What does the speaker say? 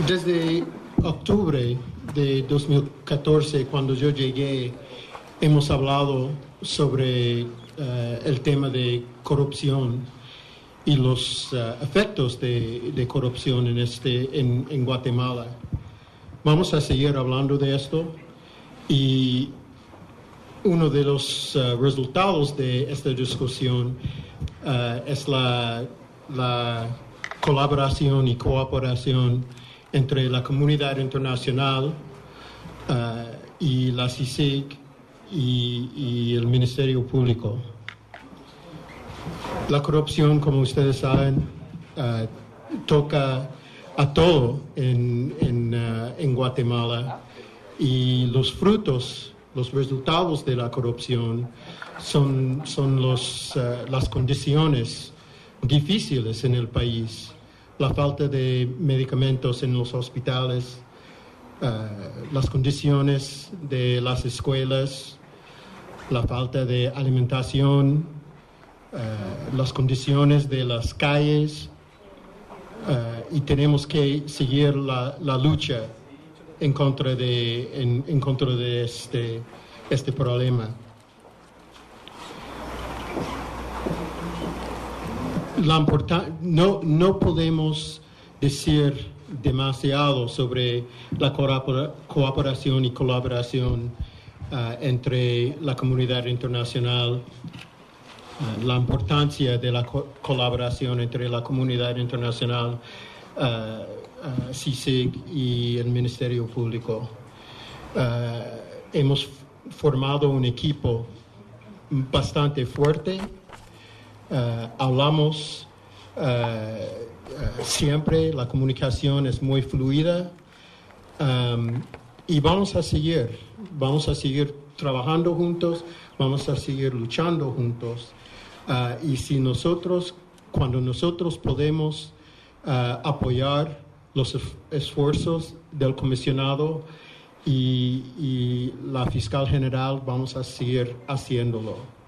Desde octubre de 2014, cuando yo llegué, hemos hablado sobre el tema de corrupción y los efectos de corrupción en Guatemala. Vamos a seguir hablando de esto y uno de los resultados de esta discusión es la colaboración y cooperación entre la comunidad internacional y la CICIG y el Ministerio Público. La corrupción, como ustedes saben, toca a todo en Guatemala, y los frutos, los resultados de la corrupción son las condiciones difíciles en el país, la falta de medicamentos en los hospitales, las condiciones de las escuelas, la falta de alimentación, las condiciones de las calles, y tenemos que seguir la lucha en contra de este problema. No podemos decir demasiado sobre la cooperación y colaboración entre la comunidad internacional, la importancia de la colaboración entre la comunidad internacional, CICIG y el Ministerio Público. Hemos formado un equipo bastante fuerte. Hablamos siempre, la comunicación es muy fluida, y vamos a seguir trabajando juntos, vamos a seguir luchando juntos, y cuando nosotros podemos apoyar los esfuerzos del comisionado y la fiscal general, vamos a seguir haciéndolo.